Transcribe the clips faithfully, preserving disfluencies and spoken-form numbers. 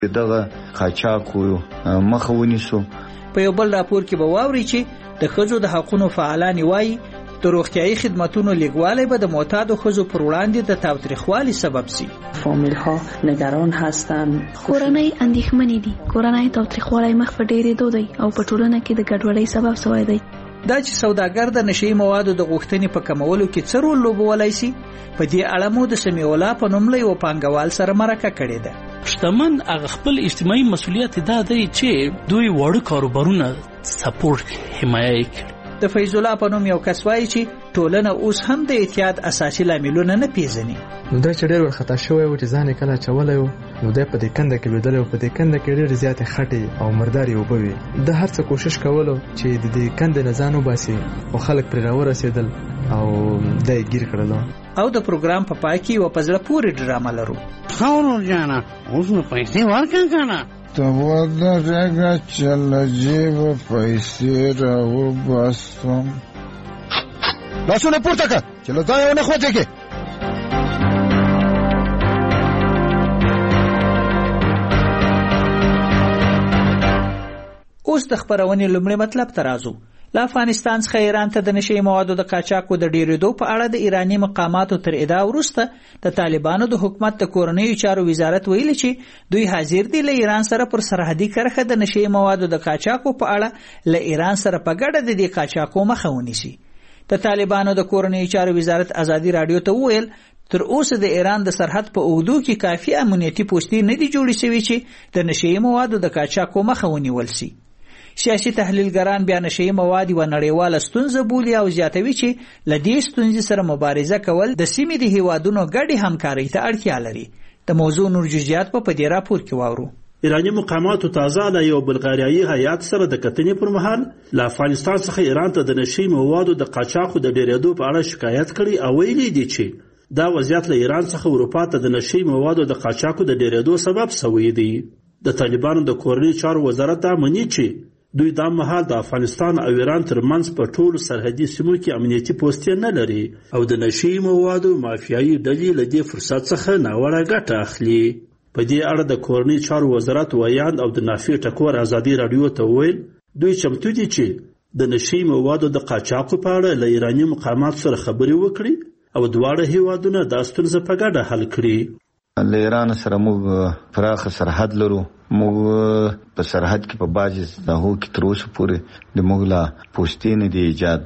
دغه قاچاقو مخه ونیسو. په یو بل راپور کې به واوري چې د ښځو د حقوقو فعالان وایي د روغتیايي خدماتونو لیږوالی به د معتادو ښځو پر وړاندې د تاوتریخوالي سبب سي. فامیل‌ها نگران هستند. کورنۍ اندېښمنې دي. کورنۍ تاوتریخوالی مخ په ډېرېدو دی او په ټولنه کې د ګډوډۍ سبب شوی دی. دا چې سوداګر د نشي موادو د غوښتنې په کمولو کې څه رول لوبولی سي، په دې اړه مو د سمیع الله په نوم له یو پانګوال سره مرکه کړې ده. شتمن هغه خپل اجتماعي مسؤلیت دا دی چې دوی وړ کاروبارونه سپورټ حمایه کړي. د فیض الله په نوم یو کس وایي چې ټولنه اوس هم د اعتیاد اساسي لاملونه نه پیژني. نو دا چې ډېر ورخطا شوی و چې ځان یې کله اچولی و، نو دی په دې کنده کې لوېدلی و، په دې کنده کې ډېرې زیاتې خټې او مردارې اوبه وې. ده هر څه کوشش کولو چې د دې کندې نه ځان وباسي، خو خلک پرې راورسېدل او دا یې ګیر کړلو. او د پروګرام په پای کې یوه په زړه پورې ډرامه لرو. ښه ورور جانه، اوس نو پیسې ورکړه که نه؟ ته ودرېږه چې له جېبه پیسې راوباسم. لاسونه پورته کړه چې له ځایه ونه خوځېږې. اوس د خپرونې لومړی مطلب ته راځو. له افغانستان څخه ایران ته د نشي موادو د قاچاقو د ډیریدو په اړه د ایرانی مقاماتو تر ادعا وروسته د طالبانو د حکومت د کورنیو چارو وزارت ویلي چې دوی حاضر دي له ایران سره پر سرحدي کرښه د نشي موادو د قاچاقو په اړه له ایران سره په ګډه د دې قاچاقو مخه ونیسي. د طالبانو د کورنیو چارو وزارت ازادي رادیو ته وویل تر اوسه د ایران د سرحد په اوږدو کې کافي امنیتي پوستې نه دي جوړې شوي چې د نشي موادو د قاچاقو مخه ونیول شي. سیاسي تحلیلګران بیا نشي مواد و نړیواله ستونزه بولي او زیاتوي چې له دې ستونزې سره مبارزه کول د سیمې د هیوادونو ګډې همکارۍ ته اړتیا لري. د موضوع نور جزئیات په دې راپور کې واورو. ایرانی مقاماتو تازه له یو بلغاریایي هیات سره د کتنې پر مهال له افغانستان څخه ایران ته د نشي موادو د قاچاقو د ډیریدو په اړه شکایت کړي او ویلي دي چې دا وضعیت له ایران څخه اروپا ته د نشي موادو د قاچاقو د ډیریدو سبب شوی دی. د طالبانو د کورنیو چارو وزارت دا مني چې دوی دا مهال د افغانستان او ایران ترمنځ په ټولو سرحدي سیمو کې امنیتي پوستې نه لري او د نشي موادو مافیایي ډلې له دې فرصت څخه ناوړه ګټه اخلي. په دې اړه د کورنۍ چارو وزارت ویاند او د نافع ټکور ازادي رادیو ته ویل دوی چمتو دي چې د نشي موادو د قاچاقو په اړه له ایراني مقاماتو سره خبرې وکړي او دواړه هیوادونه دا ستونزه په ګډه حل کړي. له ایران سره موږ پراخه سرحد لرو. موږ په سرحد کې په باج دهو کې تر اوسه پورې د موږ لا پوستې نه دی ایجاد.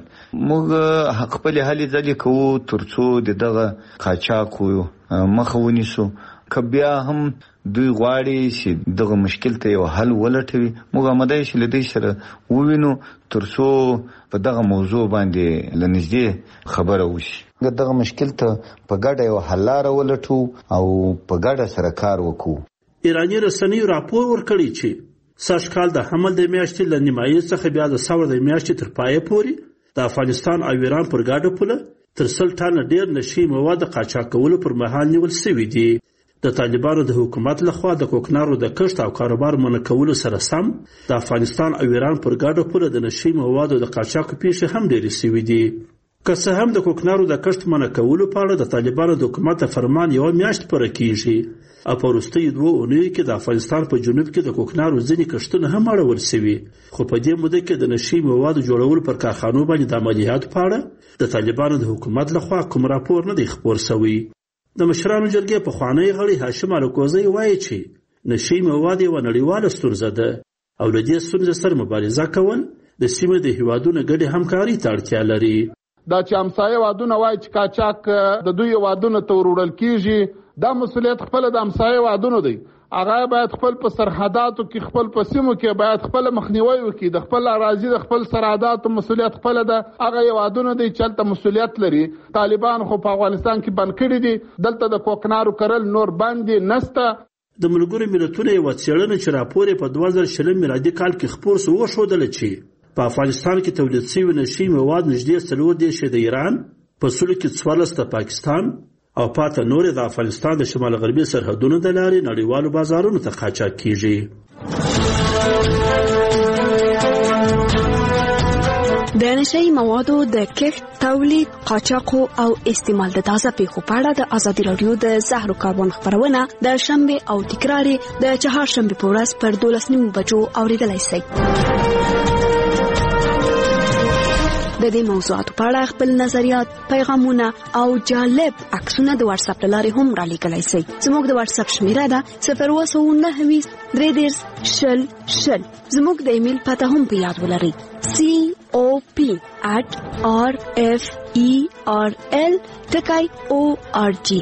موږ خپل هلې ځلې کوو تر څو د دغه قاچاقو مخه ونیسو. که بیا هم دوی غواړي چې دغه مشکل ته یو حل ولټوي، موږ آماده یو چې له دوی سره ووینو تر څو په دغه موضوع باندې له نږدې خبره وشي. دغه مشکل ته په ګډه یو حل لاره ولټو او په ګډه سره کار وکړو. ایرانی رسنیو راپور ورکړی چې سږ کال د حمل د میاشتې له نیمایي څخه بیا د ثور د میاشتې تر پایه پورې د افغانستان او ایران پر ګډه پوله تر سل ټنه ډېر نشي مواد قاچاقولو پر مهال نیول شوي دي. د طالبانو د حکومت لخوا د کوکنارو د کښت او کاروبار منع کولو سره سم د افغانستان او ایران پر ګډه پوله د نشي موادو د قاچاقو پیښې هم ډېرې شوي دي. که څه هم د کوکنارو د کښت منع کولو په اړه د طالبانو د حکومت فرمان یوه میاشت پوره کیږي او په وروستیو دوو اونیو کې د افغانستان په جنوب کې د کوکنارو ځینې کښتونه هم اړول شوي، خو په دې موده کې د نشي موادو جوړولو پر کارخانو باندې د عملیاتو په اړه د طالبانو د حکومت لخوا کوم راپور نه دی خپور شوی. د مشرانو جرګې پخوانی غړي هاشم الکوزی وایي چې نشي مواد یوه نړیواله ستونزه ده او له دې ستونزې سره مبارزه کول د سیمې د هیوادونو ګډې همکارۍ ته اړتیا لري. دا چې همسایه وادونه وایي چې قاچاق د دوی وادونو ته وروړل کیږي، دا مسؤلیت خپل د همسایه وادونو دی. هغه باید خپل په سرحداتو کې خپل په سیمو کې باید خپل مخنیوي وکړي. د خپل اراضي د خپل سرحداتو مسؤلیت خپل ده. هغه وادونه دی چې هلته مسؤلیت لري. طالبان خو په افغانستان کې بند کړي دي، دلته د کوکنارو کرل نور باندې نسته. د ملګرو ملتونو یوه څېړنه چې راپور یې په دوه زره شلم میلادي کال کې خپور شو وښودله چې په افغانستان کې تولید شوي نشي مواد نږدې څلور دېرش د ایران، په سلو کې څوارلس د پاکستان او پاته نور د افغانستان د شمال غربي سرحدونو د لارې نړیوالو بازارونو ته قاچاق کیږي. د نشئی موادو د کښت، تولید، قاچاق او استعمال د تازه پیښو په اړه د ازادي راډیو د زهر کاربن خبرونه د شنبه او تکرار د چهارشنبه په ورځ پر دولس نیمو بجو اوریدلای شئ. د دې موضوعاتو په اړه خپل نظریات، پیغامونه او جالب عکسونه د واتس اپ لارې هم را لیږلی شئ. زموږ د واتس اپ شمیره ده صفر اووه سوه نهه ویشت درې دېرش شل شل. زموږ د ایمیل پته هم په یاد ولرئ: سی او پی at r f e r l ټکی او ار جی.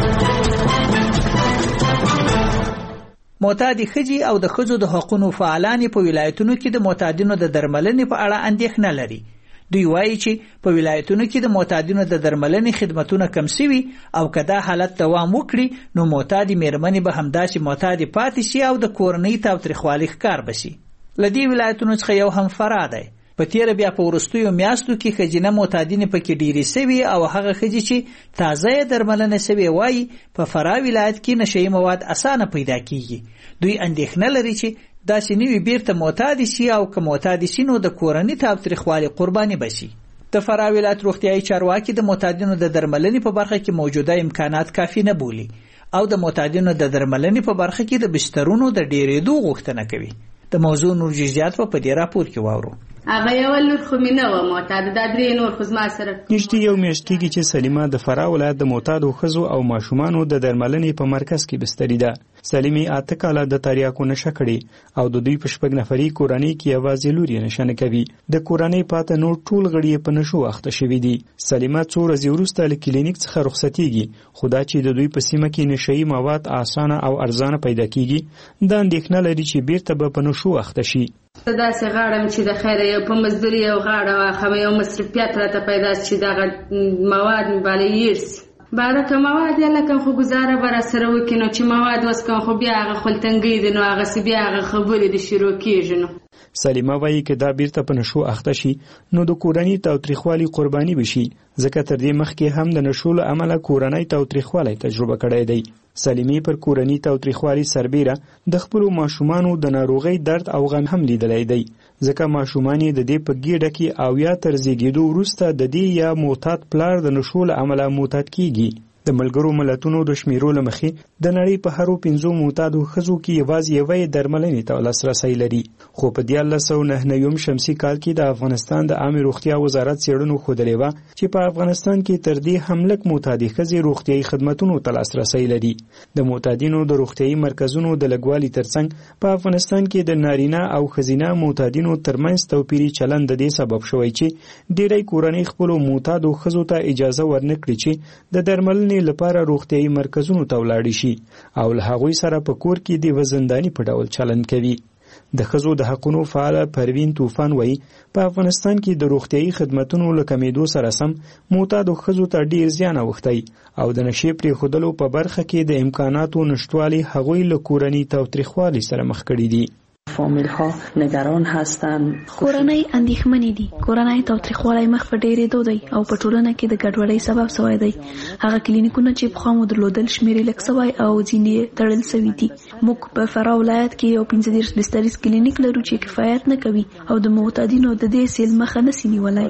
معتادي ښځې او د ښځو د حقوقو فعالان په ولایتونو کې د معتادینو د درملنې په اړه اندېښنه لري. دوی وایي چې په ولایتونو کې د معتادینو د درملنې خدماتونه کم شوي او که دا حالت دوام وکړي نو معتادي مېرمنې به همداسې معتادي پاتې شي او د کورنۍ تاوتریخوالي ښکار بشي. له دې ولایتونو څخه یو هم فراه دی. په تیره بیا په وروستیو میاشتو کې ښځینه معتادینې پکې ډېرې سوي او هغه ښځې چې تازه یې درملنه سوې وایي په فراه ولایت کې نشهیي مواد اسانه پیدا کیږي. دوی اندېښنه لري چې داسې نوي بیرته معتادي شي او که معتادي شي نو د کورنۍ تاوتریخوالي قرباني بشي. د فراه ولایت روغتیایي چارواکي د معتادینو د درملنې په برخه کې موجوده امکانات کافي نه بولي او د معتادینو د درملنې په برخه کې د بسترونو د ډېرېدو غوښتنه کوي. د موضوع نور جزئیات په دې راپور کې واورو. هغه یو لور خو مې نه وه معتاده، دا درې نور خو زما سره. نږدې یو میاشت کېږي چې سلیمه د فراه ولایت د معتادو ښځو او ماشومانو د درملنې په مرکز کې بستري ده. سلیمې اته کاله د تریاکو نشه کړې او د دوی په شپږ نفري کورنۍ کې یوازې لور یې نشه نه کوي. د کورنۍ پاته نور ټول غړي یې په نشو اخته شوي دي. سلیمه څو ورځې وروسته له کلینیک څخه رخصتېږي، خو دا چې د دوی په سیمه کې نشهیي مواد اسانه او ارزانه پیدا کېږي دا اندېښنه لري چې بیرته به په نشو اخته شي. زه داسې غواړم چې د خیره یو په مزدوري یو غاړه واخم، یو مصرفیت راته پیدا شي چې دغه مواد مې بالا یېر شي. بعد که مواد یې لکه خو ګزاره به راسره وکړي نو چې مواد وسکم خو بیا هغه خلتنګۍ دي نو هغسې بیا هغه خبرې د شروع کېږي. نو سلیمه وایي که دا بیرته په نشو اخته شي نو د کورنۍ تاوتریخوالي قرباني بشي، ځکه تر دې مخکې هم د نشو له امله کورنۍ تاوتریخوالی تجربه کړی دی. سلیمې پر کورنۍ تاوتریخوالي سربیره د خپلو ماشومانو د ناروغۍ درد او غم هم لیدلی دی، ځکه ماشومان یې د دې په ګېډه کې او یا تر زیږېدو وروسته د دې یا معتاد پلار د نشو له امله معتاد کیږي. د ملګرو ملتونو د شمیرو له مخې د نړۍ په هرو پنځو معتادو ښځو کې یوازې یوه یې درملنې ته لاسرسی لري. خو په دیارلس سوه نهه نویم شمسي کال کې د افغانستان د عامې روغتیا وزارت څېړنو ښودلې وه چې په افغانستان کې تر دې هم لږ معتادې ښځې روغتیایي خدمتونو ته لاسرسی لري. د معتادینو د روغتیایي مرکزونو د لږوالي ترڅنګ په افغانستان کې د نارینه او ښځینه معتادینو ترمنځ توپیري چلند د دې سبب شوی چې ډېری کورنۍ خپلو معتادو ښځو ته اجازه ورنه کړي چې د درملنې لپاره روغتیایي مرکزونو ته ولاړې شي او له هغوی سره په کور کې د وزنداني په ډول چلند کوي. د ښځو د حقونو فعاله پروین طوفان وایي په افغانستان کې د روغتیایي خدمتونو له کمیدو سره سم معتادو ښځو ته ډیر زیان اوښتی او د نشې پرېښودلو په برخه کې د امکاناتو نشتوالي هغوی له کورنۍ تاوتریخوالي سره مخ کړي دي. فامیل ها نگران هستند. کورنۍ اندېښمنې دي. کورنۍ تاوتریخوالی مخ په ډېرېدو دی او په ټولنه کې د ګډوډۍ سبب شوی دی. هغه کلینیکونه چې پخوا مو درلودل شمېر یې لږ شوی او ځینې تړل شوي دي. موږ په فراه ولایت کې یو پنځه دېرش بستریز کلینیک لرو چې کفایت نه کوي او د معتادینو د دې سیل مخه نشي نیولی.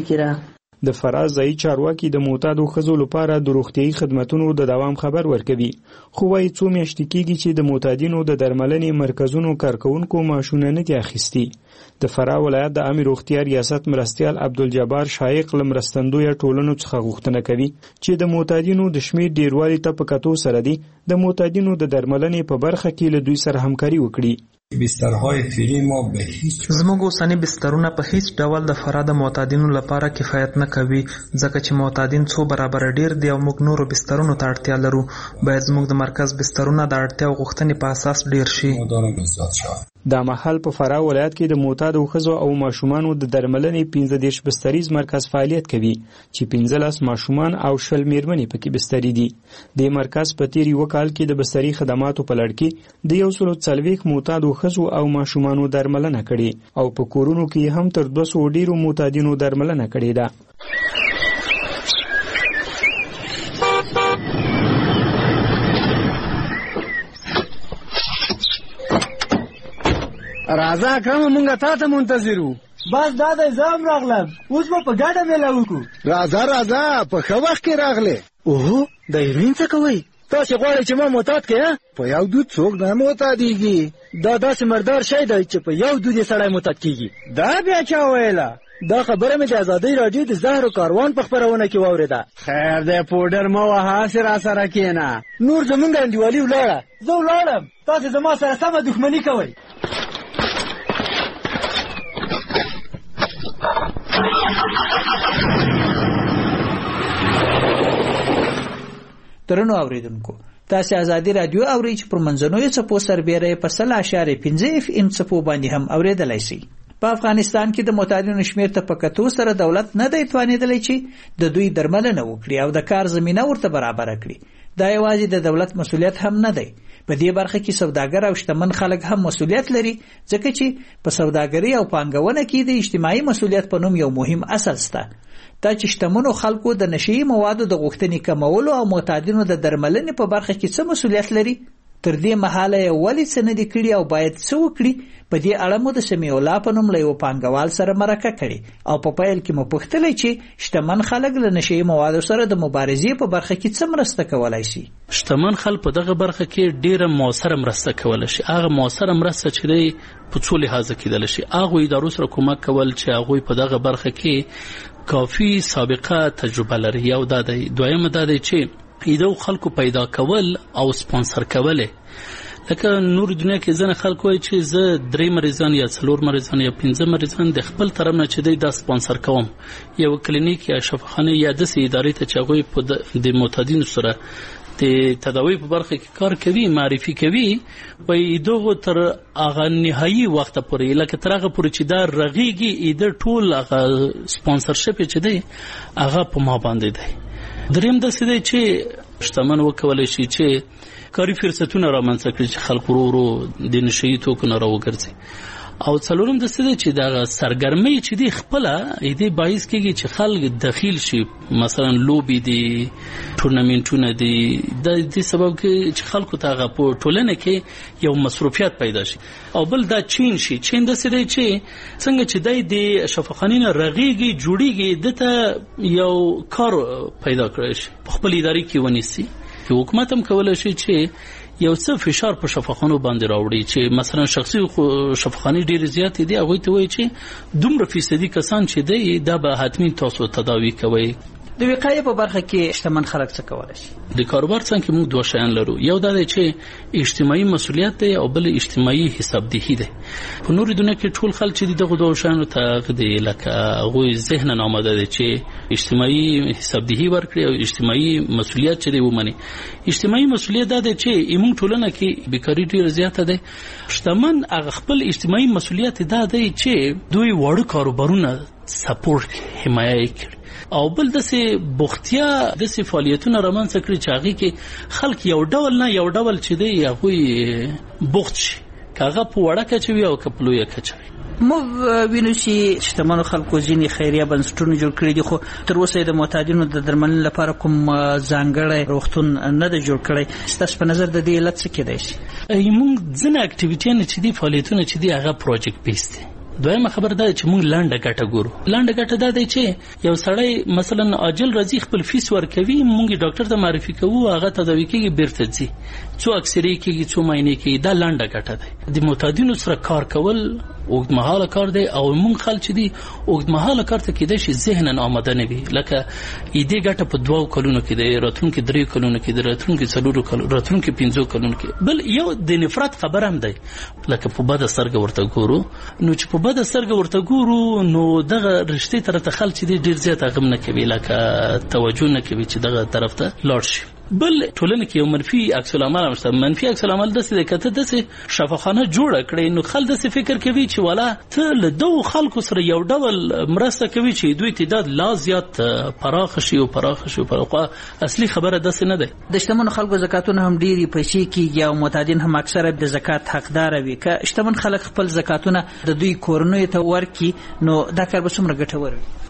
د فراه ځایي چارواکي د معتادو ښځو لپاره د روغتیایي خدمتونو د دوام خبر ورکوي، خو وایي څو میاشتې کېږي چې د معتادینو د درملنې مرکزونو کارکوونکو معاشونه نه دي اخیستي. د فراه ولایت د عامې روغتیا ریاست مرستیال عبدالجبار شایق له مرستندویه ټولنو څخه غوښتنه کوي چې د معتادینو د شمېر ډېروالي ته په کتو سره دي د معتادینو د درملنې په برخه کې له دوی سره همکاري وکړي. بسترهای فعلی ما به هیڅ زموږ اوسني بسترونه په هیڅ ډول د فراه د معتادینو لپاره کفایت نه کوي، ځکه چې معتادین څو برابر ډیر دي او موږ نورو بسترونو ته اړتیا لرو. باید زموږ د مرکز بسترونه د اړتیا او غوښتنې په اساس ډیر شي. دا مهال په فراه ولایت کې د معتادو ښځو او ماشومانو د درملنې پنځه دېرش بستریز مرکز فعالیت کوي چې پنځلس ماشومان او شل میرمنې پکې بستري دي. د مرکز په تیر یو کال کې د بستري خدماتو په لړ کې د یو سل څلوېښت معتادو ښځو او ماشومانو درملنه کړې او په کورونو کې هم تر دوه سوه ډیرو معتادینو درملنه کړې ده. راځه کوم مونږه تا ته منتظر وو بس دا دی زه هم راغلم، اوس به په ګډه میله وکړو. راځه راځه، په ښه وخت کې راغلې. اوهو د هیروین څه کوئ؟ تاسې غواړئ چې ما معتاد کړې؟ په یو دود څوک نه معتادېږي. دا داسې مردار شی دی چې په یو دود یې سړی معتاد کېږي. دا بیا چا ویله؟ دا خبره مې د ازادۍ راډیو د زهرو کاروان په خپرونه کې واورېده. خیر دی پوډر مه وهه، هسې را سره کښېنه. نور زمونږ انډیوالي ولاړه، زه ولاړم، تاسې زما سره سمه دښمني کوئ. درنو اوریدونکو، تاسې ازادي راډیو اورئ چې پر منځنوي څپو سربیره په سل اشاریه پنځه اف ام څپو باندې هم اوریدلی شي. په افغانستان کې د معتادینو شمیر ته په کتو سره دولت نه دی توانېدلی چې د دوی درملنه وکړي او د کار زمینه ورته برابره کړي. دا یوازې د دولت مسؤلیت هم نه دی، په دې برخه کې سوداګر او شتمن خلک هم مسؤلیت لري، ځکه چې په سوداګري او پانګونه کې د اجتماعي مسؤلیت په نوم یو مهم اصل شته. دا چې شتمنو خلکو د نشئی موادو د غوښتنې کمولو او معتادینو د درملنې په برخه کې څه مسؤلیت لري، تر دې مهاله یې ولې څه نه دي کړي او باید څه وکړي. په دې اړه مو د سمیع الله په نوم له یو پانګوال سره مرکه کړې او په پیل کې مو پوښتلی چې شتمن خلک له نشئی موادو سره د مبارزې په برخه کې څه مرسته کولی شي. شتمن خلک په دغه برخه کې ډیره موثره مرسته کولی شي. هغه موثره مرسته چې دی په څو لحاظه کېدلی شي. هغوی ادارو سره کومک کول چې هغوی په دغه برخه کې کافي سابقه تجربه لري. یو دا دی. دویمه دا دی چې ایدو خلکو پیدا کول او سپانسر کول. لکه نور دنیا کې ځنه خلک وایي چې زه درې مریضان یا څلور مریضان یا پنځه مریضان د خپل طرف نه چې دی دا سپانسر کوم، یو کلینیک یا شفاخانه یا داسې ادارې ته چې هغوی د معتادینو سره د تداوی په برخه کې کار کوي، معرفي کوي، وایي دغه تر هغه نهایي وخت پورې، لکه تر هغه پورې چې دا رغېږي د ټول هغه سپانسرشپ چې دی هغه په ما باندې دی. دریم داسې دی چې شتمن وکولی شي چې کاري فرصتونه رامنځته کړي چې خلک ورو ورو د نشهیي توکو نه راوګرځي. او څلورم داسې دی چې دغه سرګرمۍ چې دی خپله دې باعث کېږي چې خلک دخیل شي، مثلا لوبې دي، ټورنمنټونه دي، د دې سبب کې چې خلکو ته هغه په ټولنه کې یو مصروفیت پیدا شي. او بل دا چین شي. چین داسې دی چې څنګه چې دی د شفاخانې نه رغېږي جوړېږي، دته یو کار پیدا کړی شي، په خپل ادارې کې ونیسي. حکومت هم کولی شي چې یو څه فشار په شفاخانو باندې راوړي چې مثلا شخصي شفاخانې ډېرې زیاتې دي، هغوی ته وایي چې دومره فیصدي کسان چې دی دا به حتمي تاسو تداوي کوئ. د وقایې په برخه کې شتمن خلک څه کولی شي؟ د کاروبار څنګه کې موږ دوه شیان لرو. یو دا دی چې اجتماعي مسؤلیت دی او بل اجتماعي حسابدهي دی. په نورې دنیا کې ټول خلک چې دغه دوه شیانو ته دی لکه هغوی ذهناً آماده دی چې اجتماعي حسابدهي ورکړي او اجتماعي مسؤلیت چې دی ومني. اجتماعي مسؤلیت دا دی چې زموږ ټولنه کې بیکاري ډېره زیاته ده. شتمن هغه خپل اجتماعي مسؤلیت دا دی چې دوی واړه کاروبارونه سپورټ حمایه کړي او بل داسې بوختیا داسې فعالیتونه رامنځته کړي چې هغې کې خلک یو ډول نه یو ډول چې دی هغوی بوخت شي، که هغه په وړه کچه وي او که په لویه کچه وي. موږ وینو چې شتمنو خلکو ځینې خیریه بنسټونه جوړ کړي دي، خو تر اوسه د معتادینو د درملنې لپاره کوم ځانګړی روغتون نه دی جوړ کړی. ستاسو په نظر د دې علت څه کېدای شي؟ موږ ځینې اکټیویټیانې چې دي فعالیتونه چې دي هغه پروجیکټ بیس دي. دویمه خبر دا چې موږ لنډه ګټه ګورو. لنډه ګټه دا دی چې یو سړی مثلا عاجل راځي خپل فیس ورکوي، موږ ډاکټر ته معرفي کوو، هغه تداوي کېږي، بیرته ځي، څو اکسرې کېږي، څو معاینې کېږي. دا لنډه ګټه دی. د معتادینو سره کار کول اوږدمهاله کار دی او موږ خلک چې دي اوږدمهاله کار ته کېدای شي ذهناً آماده نه وي. لکه دې ګټه په دوو کلونو کې دی، راتلونکي درې کلونو کې دی، راتلونکي څلورو کلونو، راتلونکي پنځو کلونو کې. بل یو د نفرت خبر هم دی، لکه په بده سترګه ورته ګورو. نو چې په بده سترګه ورته ګورو نو دغه رشتې طرف ته خلک چې دی ډېر زیات هغه نه کوي، لکه توجه نه کوي چې دغه طرف ته لاړ شي. بل ټولنه کې یو منفي عکس العمل هم شته. منفي عکس العمل داسې دی که ته داسې شفاخانه جوړه کړې نو خلک داسې فکر کوي چې والا ته له دغو خلکو سره یو ډول مرسته کوي چې دوی تعداد لا زیات پراخه شي او پراخه شي. اصلي خبره داسې نه ده. د شتمنو خلکو زکاتونه هم ډېرې پیسې کېږي او معتادین هم اکثره د زکات حقداره وي. که شتمن خلک خپل زکاتونه د دوی کورنیو ته ورکړي نو دا کار به څومره ګټور وي؟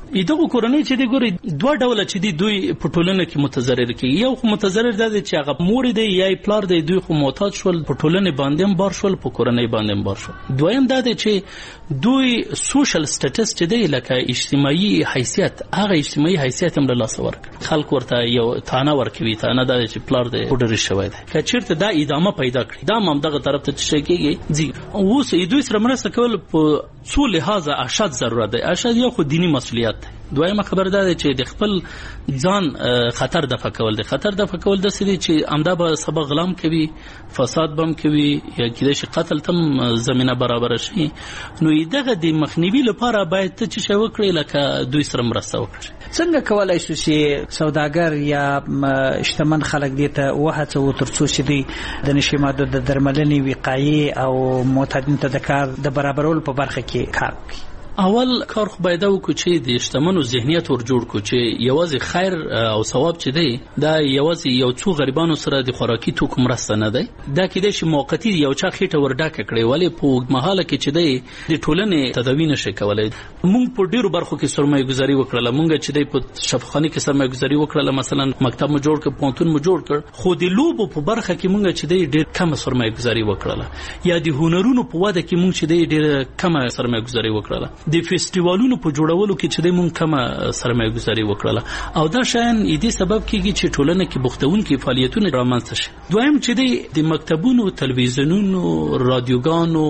دغه کورنۍ چې د ګوري دوه ډول چې دی دوی په ټولنه کې متضرر کیږي. یو خو متضرر دی چې هغه مور دی یا پلار دی، دوی خو محتاج شول، په ټولنه باندې بار شول، په کورنۍ باندې بار شول. دویم دا دی چې دوی سوشل سټیټس چې دی لکه اجتماعي حیثیت، هغه اجتماعي حیثیت هم له لاسه ورکړي. خلک ورته یو تانه ورکوي، تانه دا چې پلار دی پوډر شوی دی. که چیرته دا ادامه پیدا کړي، دا هم دغه طرف ته شي کېږي ځي. اوس دوی سره مرسته کول په څو لحاظه اشد ضرورت دی. اشد یو خو دینی مسؤلیت دی. دویمه خبر ده چې د خپل ځان خطر دفع کول دي. خطر دفع کول د سړي چې امدا به سبا غلام کوي، فساد بم کوي، یا کله شي قتل تم زمينه برابر شي. نو دغه د مخنیوي لپاره باید ته چې شو کړی لکه دوی سره مرسته وکړي. څنګه کولای شو چې سوداګر یا شتمن خلک دې ته وهڅوي ترڅو چې دوی د نشي ماده د درملنې وقایې او معتادین ته د کار د برابرولو په برخه کې کار کوي؟ اول کار خو باید وکړو چې د شتمنو ذهنیت ور جوړ کړو چې یوازې خیر او ثواب چې دی دا یوازې یو څو غریبانو سره د خوراکي توکو مرسته نه دی. دا کېدای شي موقتی یو چا خېټه ور ډاکه کړي، ولې په اوږدمهاله کې چې دی د ټولنې تداوی نشي کولای. موږ په ډیرو برخو کې سرمایه گذاري وکړله، موږ چې دی په شفاخانه کې سرمایه گذاري وکړله، مثلا مکتب مو جوړ کړ، پونتون مو جوړ کړ، خو د لوبو په برخه کې موږ چې دی ډیر کم سرمایه گذاري وکړله، یا د هنرونو په واده کې موږ چې دی ډیر کم سرمایه گذاري وکړله، د فیسټیوالونو په جوړولو کې چې موږ کم سرمایه گذاري وکړله. او دا شاین دې سبب کېږي چې ټولنه کې بوختونکي فعالیتونه رامنځته شي. دویم چې دی د مکتبونو، تلویزیونونو، رادیوګانو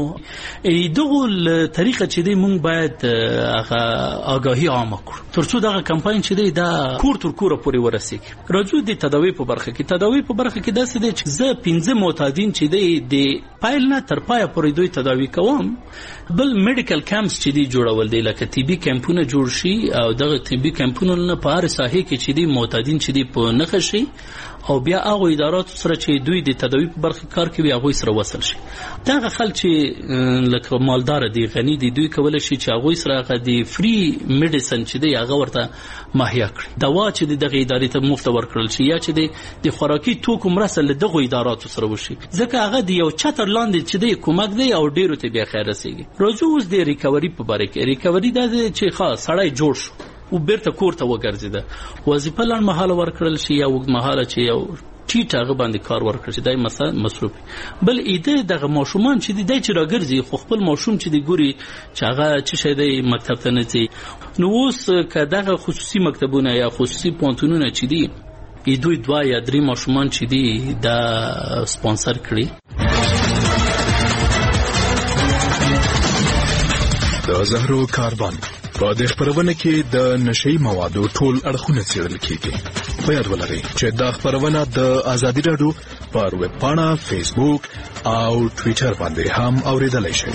دغه طریقه چې دی موږ باید هغه آگاهی عامه کړو ترڅو دغه کمپاین چې دی دا کور تر کوره پورې ورسیږي. راځو د تداوی په برخه کې تداوی په برخه کې داسې دی چې زه پنځه معتادین چې دی د پایل نه تر پایه پورې دوی تداوی کوم. بل میډیکل کمپس چې دی جوړول دی لکه طبي کمپونه جوړ شي، او دغه طبي کمپونه نه په هر ساحه کې چې دی معتادین چې دی په نخښ شي، او بیا هغه ادارات سره چې دوی د تداوی په برخه کار کوي هغه سره وصل شي. دغه خلک چې لکه مالدار دي، غني دي، دوی کولای شي چې هغه سره د فری میډیسن چې دی هغه ورته مهیا کړي، دوا چې دغه ادارې ته مفت ورکړل شي، یا چې د خوراکي توکو مرسته له دغه ادارات سره وشي، ځکه هغه د یو چتر لاندې چې دی کومک دی او ډیرو ته بیا خیر رسیږي. روزو اوس د ریکوري په باره کې ریکوري دا چې خاص سړی جوړ شو او بیرته کور ته وګرځیده، وظیفه لړ مهاله ورکړل شي یا وګ مهاله چې یو ټیټ هغه باندې کار ورکړي چې دای مثلا مصروف. بل ایده دغه ماشومان چې دی دای چې راګرځي خو خپل ماشوم چې دی ګوري چې هغه چې شه دی مکتب ته نه ځي. نو اوس که دغه خصوصي مکتبونه یا خصوصي پونتونونه چې دی ای دوی دوا یا درې ماشومان چې دی دا سپانسر کړي. د زهرو کاروان په دې خبرونه کې د نشئی موادو ټول اړخونه څېړل کیږي. په یاد ولرئ چې دا خبرونه د ازادي رادیو پر ویب پاڼه، فیسبوک او ټوئیټر باندې هم اوریدلای شئ.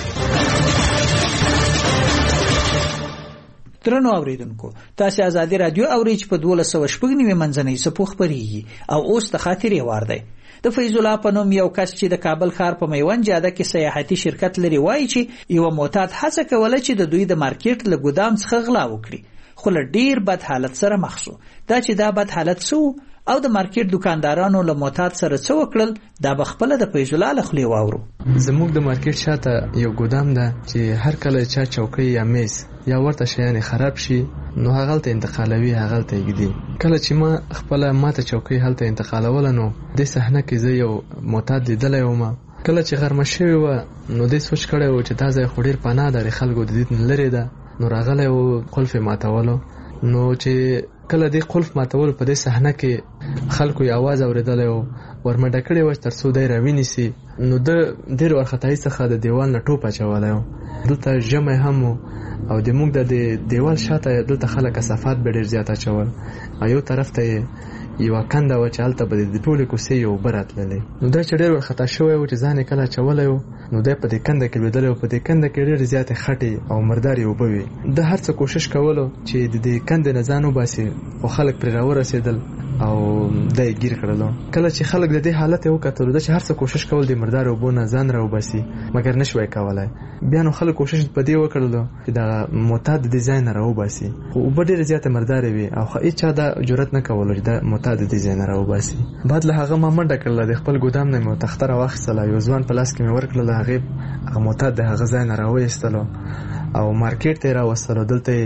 درنو اوریدونکو، تاسو ازادي رادیو اورئ چې په دولس سوه شپږ نوي منځنۍ سپو خبريږي او اوس د خاطرې وار دی. د فیض الله په نوم یو کس چې د کابل ښار په میوند جاده کې سیاحتي شرکت لري وایي چې یو معتاد هڅه کوله چې د دوی د مارکیټ له ګودام څخه غلا وکړي، خو له ډیر بد حالت سره مخ شو. دا چې دا بد حالت سو او د مارکیټ دکاندارانو له معتاد سره څه وکړل دا به خپل د فیض الله له خولې واورو. زموږ د مارکیټ شاته یو ګودام ده چې هر کله چا چوکۍ یا میز یا ورته شیان خراب شي نو هغه ته انتقالوي، هغه ته یګدي. کله چې ما خپل ماته چوکۍ هلته انتقالول نو د صحنه کې زه یو معتاد لیدلی وم. کله چې غرمه شوی و نو د سوچ کړی و چې دا ځای خو ډېر پناه ده، خلکو د دې نه لرې ده. نو راغلی و قلف ماتولو، نو چې کله د قلف ماتولو په دې صحنه کې خلکو یې आवाज اوریدلی و، ورمنډه کړې وه تر څو دی راوینیسي. نو د ډېر وارخطایي څخه د دیوال نه ټوپ اچولی و. دلته ژمی هم و او د موږ د دیوال شاته دلته خلک کثافات به ډېر زیات اچول، او یو طرف ته یوه کنده وه چې هلته به د ټولې کوڅې یې اوبه راتللې. نو دی چې ډېر ورخطا شوی و چې ځان یې کله اچولی و نو دی په دې کنده کې لوېدلی و. په دې کنده کې ډېرې زیاتې خټې او مردارې اوبه وې. د هر څه کوشش کولو چې د دې کندې نه ځان وباسي، خو خلک پرې راورسېدل او دا یې ګیر کړلو. کله چې خلک د دې حالت یې وکتلو ده چې هر څه کوشش کول د مردارې اوبو نه ځان راوباسي مګر نه شوی کولی. بیا نو خلک کوشش په دې وکړلو چې دغه معتاد د دې ځای نه راوباسي، خو اوبه ډېرې زیاتې مردارې وې او هېچا دا جرأت نه کولو چې دا معتاد د دې ځای نه راوباسي. بعد له هغه ما منډه کړله، د خپل ګودام نه مې تخته راواخیستله، یو ځوان په لاس کې مې ورکړله، هغې هغه معتاد د هغه ځای نه راوایستلو او مارکیټ ته یې راوستلو. دلته یې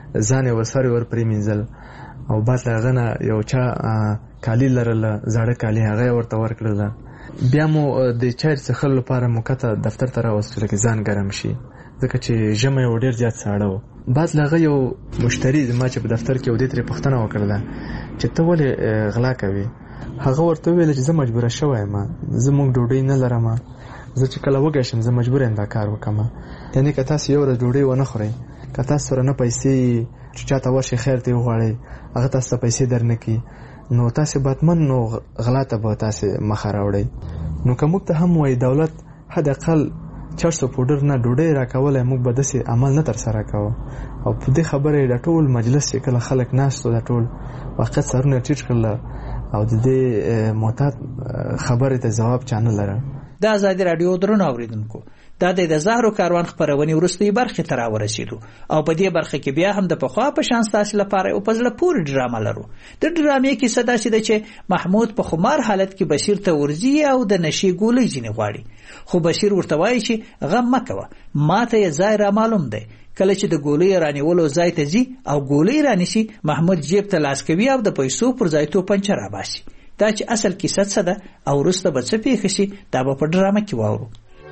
ځان یې وسارې ور پرې مینځل او بعد له هغه نه یو چا کالي لرله زاړه کالي هغه یې ورته ورکړله. بیا مو د چای څښلو لپاره مو کته دفتر ته راوستلو کې ځان ګرم شي ځکه چې ژمی و ډېر زیات ساړه و. بعد له هغه یو مشتري زما چې په دفتر کې و دې ترې پوښتنه وکړله چې ته ولې غلا کوې. هغه ورته وویل چې زه مجبوره شوی یم، زه موږ ډوډۍ نه لرم، زه چې کله وږی شم زه مجبور یم دا کار وکړم. یعنې که تاسو یو ورځ ډوډۍ ونه خورئ، که تاسو سره نه پیسې چې چاته ورشئ خیر ته وغواړئ هغه تاسو ته پیسې در نه کړي نو تاسې باتمن نو غلا ته به تاسې مخه راوړئ. نو که موږ ته هم وایي دولت حد اقل چرسو پوډر نه ډوډۍ راکولی موږ به داسې عمل نه ترسره کوو. او په دې خبره د ټول مجلس چې کله خلک ناست و د ټول واقعیت سرونه ټیټ کړل او د دې معتاد خبرې ته جواب چا نه لره. د آزادي راډیو درنو اوریدونکو دا د زهرو کاروان خبرونې وروستۍ برخې ته راورسېدو او په دې برخه کې بیا هم د پخوا په شان ستاسو لپاره یو په زړه پورې ډرامه لرو. د ډرامې کیسه داسې ده چې محمود په خمار حالت کې بشیر ته ورځي او د نشي ګولۍ ځینې غواړي، خو بشیر ورته وایي چې غم مه کوه، ما ته یې ځای را معلوم دی. کله چې د ګولۍ رانیولو ځای ته ځي او ګولۍ رانیسي محمود جیب ته لاس کوي او د پیسو پر ځای توپنچه راباسي. دا چې اصل کیسه څه ده او وروسته به څه پیښ شي دا به په ډرامه کې واورو.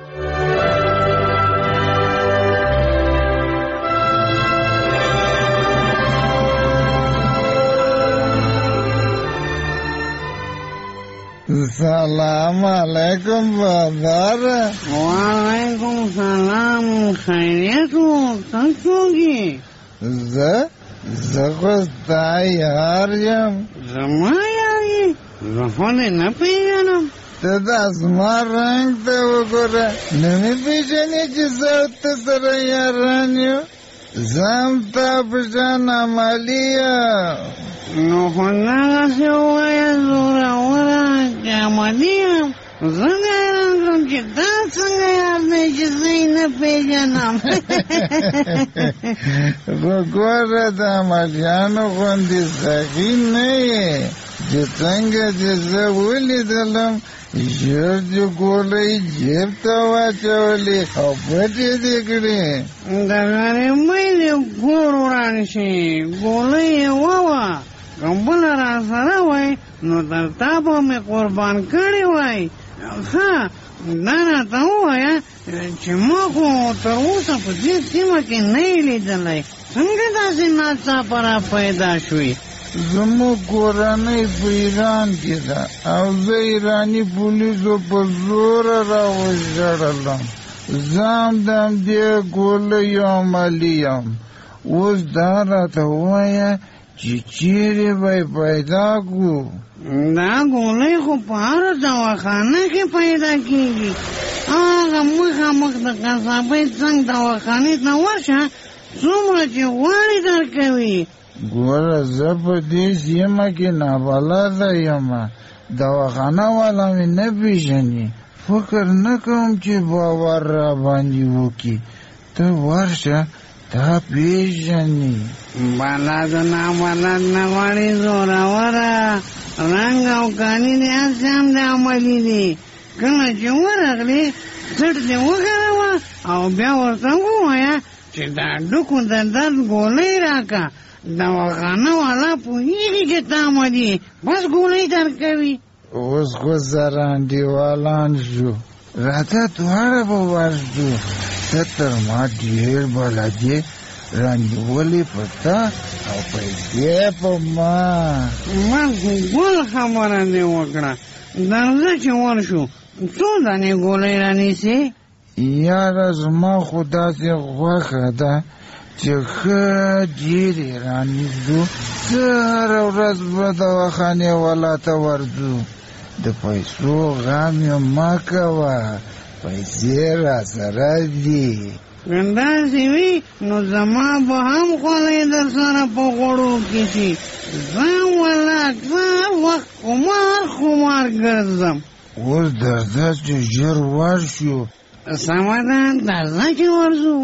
سلام علیکم بادار. وعلیکم سلام. خیریت و تنسوگی زه زه خو ستا یار یم. زما یاری زخونه نپیژنم. ته د اسمان رنگ ته وګوره نه مې پیژنې چې زه ته سره یاران یو. زه هم ستا په شان عملي یم. نو خو نهغسې ووایه زوروره چې عملي یم. زه نه حیران کړم چې دا څنګه یار دی چې زه یې نه پیژنم. خو ګوره د عملیانو غوندې سخي نه یې چې څنګه چې زه ولیدلم ژر دې ګولۍ جیب ته واچولې او پټې دې کړې. د غریبۍ دې ګور وران شي، ګولۍ یې ووه که بله را سره وای نو تر تا به مې قربان کړې وای. ښه دا راته ووایه چې ما خو تر اوسه په دې سیمه کې نه یې لیدلی، څنګه داسې ناڅاپه را پیدا شوي؟ زموږ کورنۍ په ایران کې ده او زه ایراني پولیسو په زوره راوژړلم. زه هم د همدې ګولیو عملي یم. اوس دا راته ووایه چې چیرې به یې پیدا کړو؟ دا ګولۍ خو په هره دواخانه کې پیدا کېږي. هغه مخامخ د قصابۍ څنګ دواخانې ته ورشه، څومره چې غواړې درکوي. ګوره زه په دې سیمه کې نابلده یم، دواخانه والا مې نه پیژني. فکر نه کوم چې باور را باندې وکړي. ته ورشه تا پیژني. بلد نابلد نه غواړي زوروره، رنګ او کالي دې هسې هم د عملي دي. کله چې ورغلې سټ دې وګروه او بیا ورته ووایه چې دا ډکو د درد ګولۍ راکه. دواخانه والا پوهېږي چې تا عملي بس ګولۍ درکوي. اوس خو سره انډیوالان شو، راته دواړه به ورځو. ته تر ما ډېر بلدې رانیولې په تا او پیسې په ما. ما ګول خبره دې وکړه. درځه چې ورشو څو دانې ګولۍ رانیسې؟ یاره زما خو داسې خوښه ده چې ښه ډېرې رانیسو. زه هره ورځ به دواخانې والا ته ورځو. د پیسو غم یې مه کوه، پیسې را سره دي. که داسې وي نو زما به هم خولۍ در سره په غوړو کې شي. زه ولاک زه وخت خمار خمار ګرځم. اوس درځه چې ژر ورشو. سمه ده درځه چې ورځو.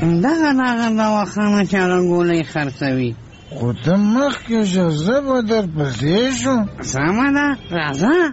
دغه دغه دواخانه چې هغه ګولۍ خرڅوي. خو ته مخکې شه، زه به در پسې شم. سمه ده، راځه.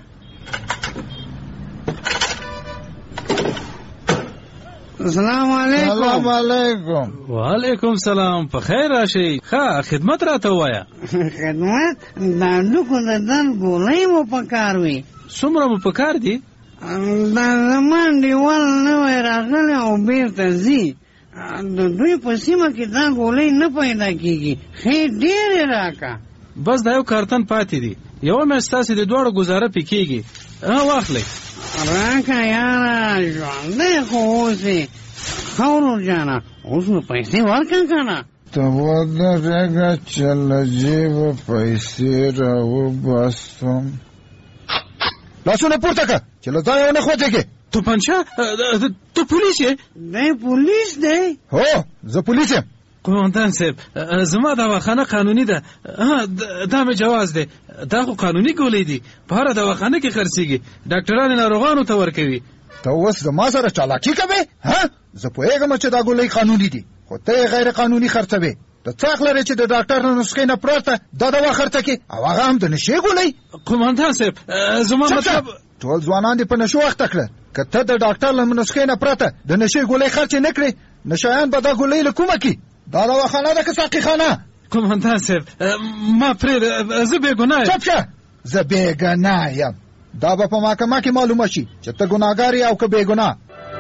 السلام علیکم. سلام علیکم. وعلیکم سلام. په خیر راشئ. ښه خدمت راته ووایه. خدمت؟ د هډوکو د درد ګولۍ مو په کار وي. څومره مو په کار دي؟ دا زما انډیوال نوی راغلی او بېرته ځي. د دوی په سیمه کې دا ګولۍ نه پیدا کېږي. ښې ډېرې راکه. بس دا یو کارتن پاتې دي. یوه میاشت ستاسې د دواړو ګزاره پې کېږي. واخلئ. راکه یاره، ژوندی خو اوسې. ښه ورور جانه، اوس نو پیسې ورکړه که نه؟ ته ودرېږه چې له جېبه پیسې راوباسم. لاسونه پورته کړه چې له ځایه ونه خوځېږې. توپنچه؟ ته پولیس یې؟ دی پولیس دی؟ هو، زه پولیس یم. قومندان صاحب، زما دواخانه قانوني ده. دا مې جواز دی. دا خو قانوني ګولۍ دي، په هره دواخانه کې خرڅېږي. ډاکټران ناروغانو ته ورکوي. ته اوس زما سره چالاکي کوې؟ ها، زه پوهېږم چې دا ګولۍ قانوني دي، خو ته یې غیر قانوني خرڅوې. ته څه حق لرې چې د ډاکټر له نسخې نه پرته دا دوا خرڅه کړې، او هغه هم د نشې ګولۍ؟ قومندان صاحب، زما مطلب ټول ځوانان دې په نشو اخته کړه. که ته د ډاکټر له نسخې نه پرته د نشې ګولۍ خرڅې نه کړې، نشایان به دا ګولۍ له کومه کړي؟ دا دواخانه ده که ساقي خانه؟ قومندان صاحب، ما پرېږده، زه بېګناه یم. چپ شه، زه بېګناه یم. دا به په محکمه کې معلومه شي چې ته ګناهګار یې او که بېګناه.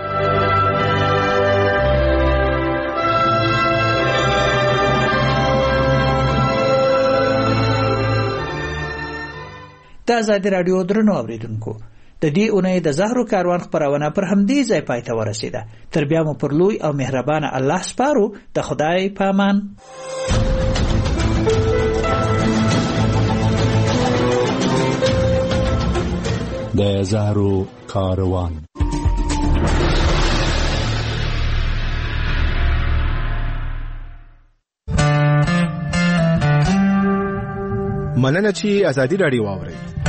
د آزادي راډیو درنو اوریدونکو، د دې اونۍ د زهرو کاروان خپرونه پر همدې ځای پای ته ورسېده. تر بیا مو پر لوی او مهربانه الله سپارو. د خدای په امان. د زهرو کاروان. مننه چې آزادي راډیو واورئ.